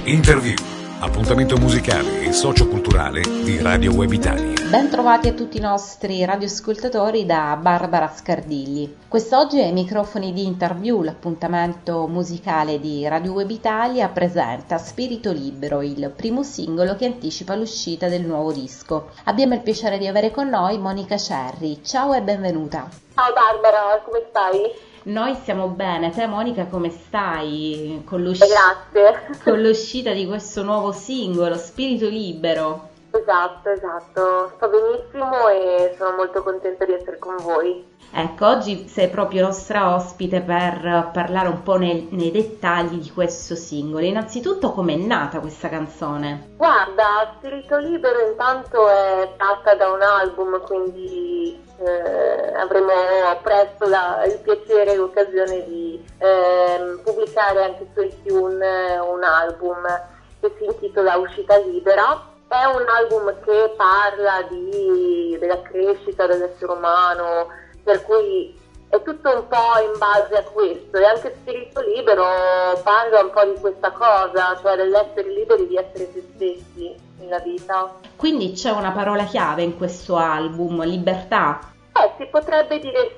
Interview, appuntamento musicale e socioculturale di Radio Web Italia. Ben trovati a tutti i nostri radioascoltatori da Barbara Scardilli. Quest'oggi ai microfoni di Interview, l'appuntamento musicale di Radio Web Italia, presenta Spirito Libero, il primo singolo che anticipa l'uscita del nuovo disco. Abbiamo il piacere di avere con noi Monica Cerri. Ciao e benvenuta. Ciao Barbara, come stai? Noi stiamo bene, te Monica come stai con Grazie. con l'uscita di questo nuovo singolo, Spirito Libero? Esatto, sto benissimo e sono molto contenta di essere con voi. Ecco, oggi sei proprio nostra ospite per parlare un po' nei dettagli di questo singolo. Innanzitutto, com'è nata questa canzone? Guarda, Spirito Libero intanto è tratta da un album, quindi avremo presto il piacere e l'occasione di pubblicare anche su iTunes un album che si intitola Uscita Libera. È un album che parla della crescita dell'essere umano, per cui è tutto un po' in base a questo, e anche Spirito Libero parla un po' di questa cosa, cioè dell'essere liberi di essere se stessi nella vita. Quindi c'è una parola chiave in questo album, libertà? Si potrebbe dire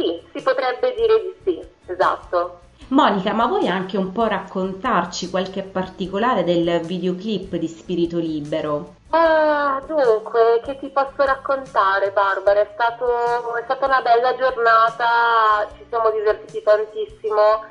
di sì, esatto. Monica, ma vuoi anche un po' raccontarci qualche particolare del videoclip di Spirito Libero? Dunque, che ti posso raccontare, Barbara? È stata una bella giornata, ci siamo divertiti tantissimo,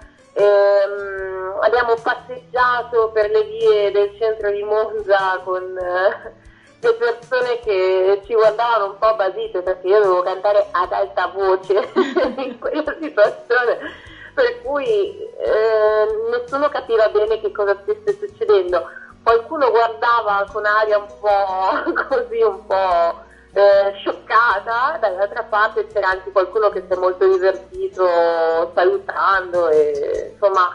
abbiamo passeggiato per le vie del centro di Monza con le persone che ci guardavano un po' basite perché io dovevo cantare ad alta voce in quella situazione, per cui nessuno capiva bene che cosa stesse succedendo. Qualcuno guardava con aria un po' così, un po' scioccata, dall'altra parte c'era anche qualcuno che si è molto divertito salutando, e insomma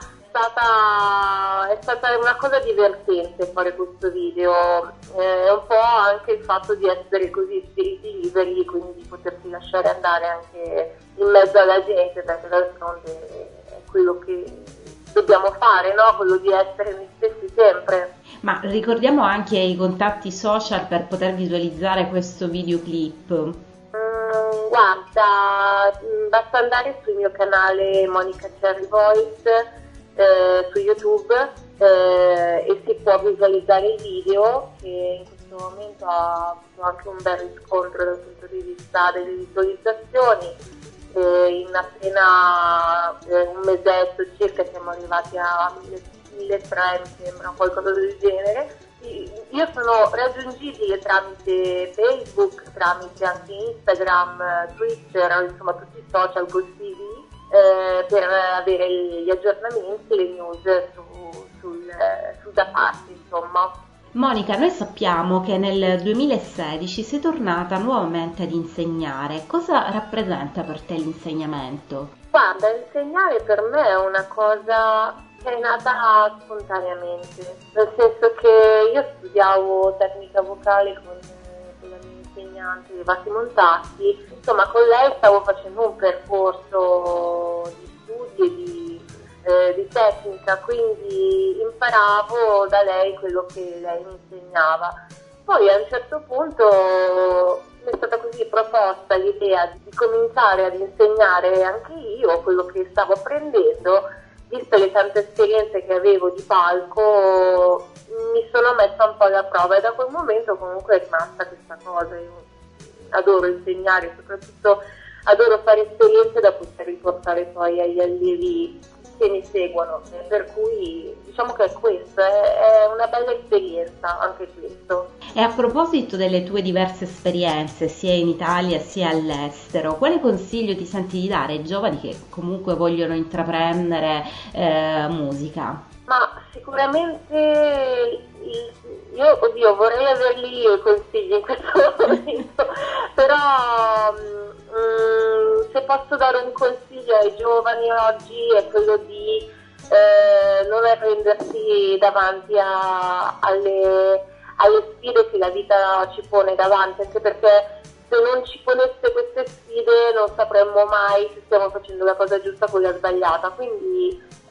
è stata una cosa divertente fare questo video, un po' anche il fatto di essere così spiriti liberi, quindi di potersi lasciare andare anche in mezzo alla gente, perché d'altronde è quello che dobbiamo fare, no? Quello di essere noi stessi sempre. Ma ricordiamo anche i contatti social per poter visualizzare questo videoclip. Guarda, basta andare sul mio canale Monica Cerri Voice su YouTube e si può visualizzare il video, che in questo momento ha avuto anche un bel riscontro dal punto di vista delle visualizzazioni. In appena un mesetto circa siamo arrivati a 1.300, mi sembra, qualcosa del genere. Io sono raggiungibile tramite Facebook, tramite anche Instagram, Twitter, insomma tutti i social possibili, per avere gli aggiornamenti, le news da parte, insomma. Monica, noi sappiamo che nel 2016 sei tornata nuovamente ad insegnare. Cosa rappresenta per te l'insegnamento? Guarda, insegnare per me è una cosa che è nata spontaneamente, nel senso che io studiavo tecnica vocale con la mia insegnante Vasi Montatti. Insomma, con lei stavo facendo un percorso di studi e di tecnica, quindi imparavo da lei quello che lei mi insegnava. Poi a un certo punto mi è stata così proposta l'idea di cominciare ad insegnare anche io quello che stavo apprendendo. Viste le tante esperienze che avevo di palco, mi sono messa un po' alla prova, e da quel momento comunque è rimasta questa cosa. Io adoro insegnare, soprattutto adoro fare esperienze da poter riportare poi agli allievi che mi seguono, per cui diciamo che è questo, è una bella esperienza anche questo. E a proposito delle tue diverse esperienze sia in Italia sia all'estero, quale consiglio ti senti di dare ai giovani che comunque vogliono intraprendere musica? Ma sicuramente io vorrei averli io i consigli in questo momento, però se posso dare un consiglio ai giovani oggi è quello di non arrendersi davanti alle sfide che la vita ci pone davanti, anche perché se non ci ponesse queste sfide non sapremmo mai se stiamo facendo la cosa giusta o quella sbagliata, quindi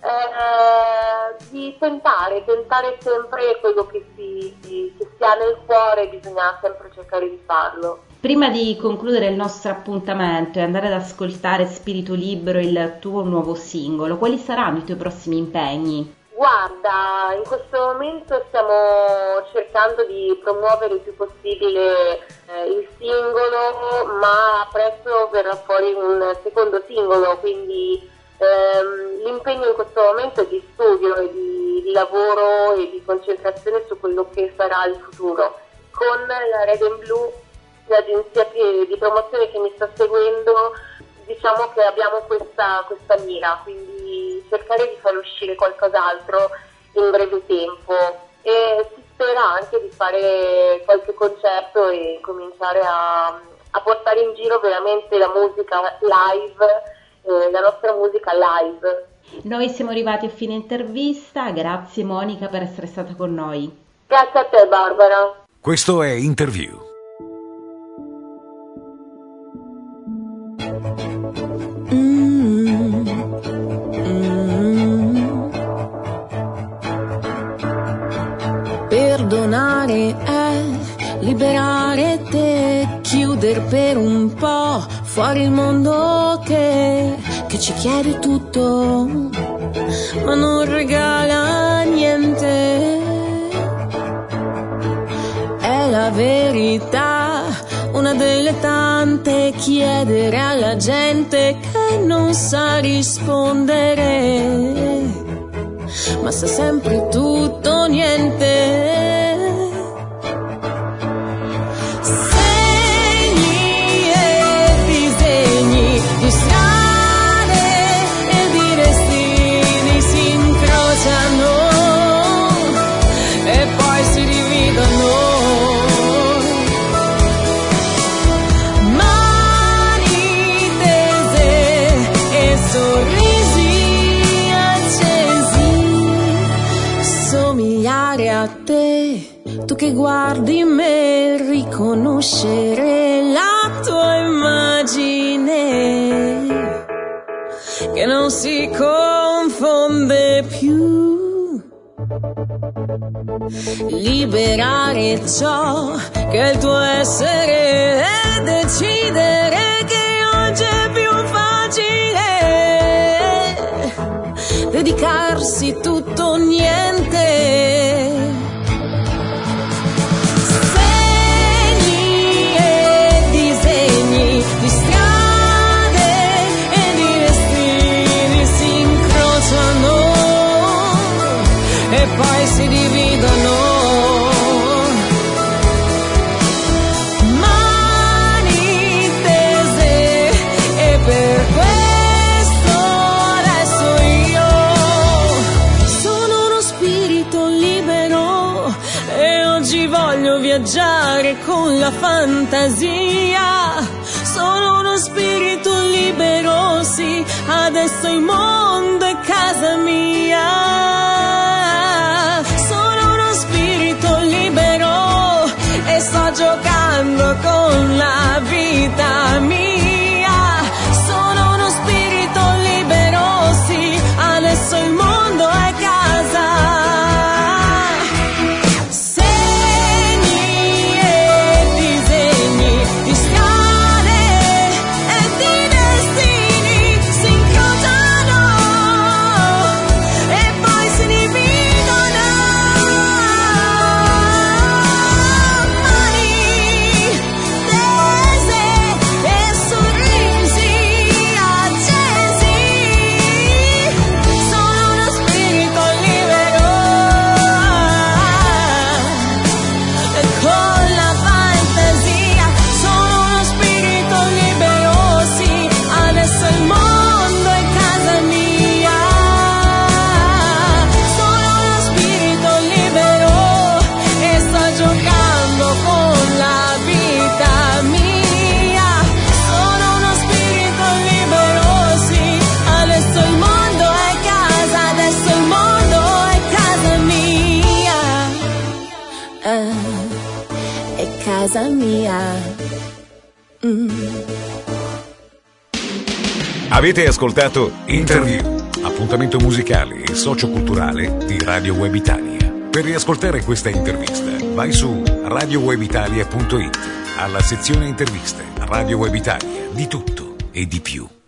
di tentare sempre quello che si ha nel cuore, bisogna sempre cercare di farlo. Prima di concludere il nostro appuntamento e andare ad ascoltare Spirito Libero, il tuo nuovo singolo, quali saranno i tuoi prossimi impegni? Guarda, in questo momento stiamo cercando di promuovere il più possibile il singolo, ma presto verrà fuori un secondo singolo, quindi l'impegno in questo momento è di studio e di lavoro e di concentrazione su quello che sarà il futuro. Con la Red and Blue, l'agenzia di promozione che mi sta seguendo, diciamo che abbiamo questa mira, quindi cercare di far uscire qualcos'altro in breve tempo, e si spera anche di fare qualche concerto e cominciare a portare in giro veramente la musica live, la nostra musica live. Noi siamo arrivati a fine intervista, grazie Monica per essere stata con noi. Grazie a te Barbara. Questo è Interview. Perdonare è liberare te, chiudere per un po' fuori il mondo che ci chiede tutto, ma non regala niente. È la verità, una delle tante, chiedere alla gente che non sa rispondere, ma sa sempre tutto o niente. Segni e disegni di strade e di destini si incrociano e poi si dividono. Mani tese e sorrisi accesi, somigliare a te, tu che guardi me, riconoscere la tua immagine che non si confonde più. Liberare ciò che è il tuo essere e decidere che oggi è più facile dedicarsi tutto o niente. Segni e disegni di strade e di destini si incrociano e poi si dividono. Mani tese e per questo adesso io sono uno spirito libero e oggi voglio viaggiare con la fantasia. Sono uno spirito libero, sì, adesso il mondo è casa mia. Sono uno spirito libero e sto giocando con la vita mia. Sono uno spirito libero, sì, adesso il mondo è casa. Segni e disegni di strade e di destini si incrociano e poi si dividono. Mani tese e sorrisi accesi, sono uno spirito libero e con la fantasia. Sono uno spirito libero, sì, adesso il mondo è casa mia. Sono uno spirito libero e sto giocando con la vita mia. Sono uno spirito libero, sì, adesso il mondo è casa, adesso il mondo è casa mia. È casa mia. Avete ascoltato Interview. appuntamento musicale e socioculturale di Radio Web Italia. Per riascoltare questa intervista, vai su radiowebitalia.it, alla sezione interviste. Radio Web Italia, di tutto e di più.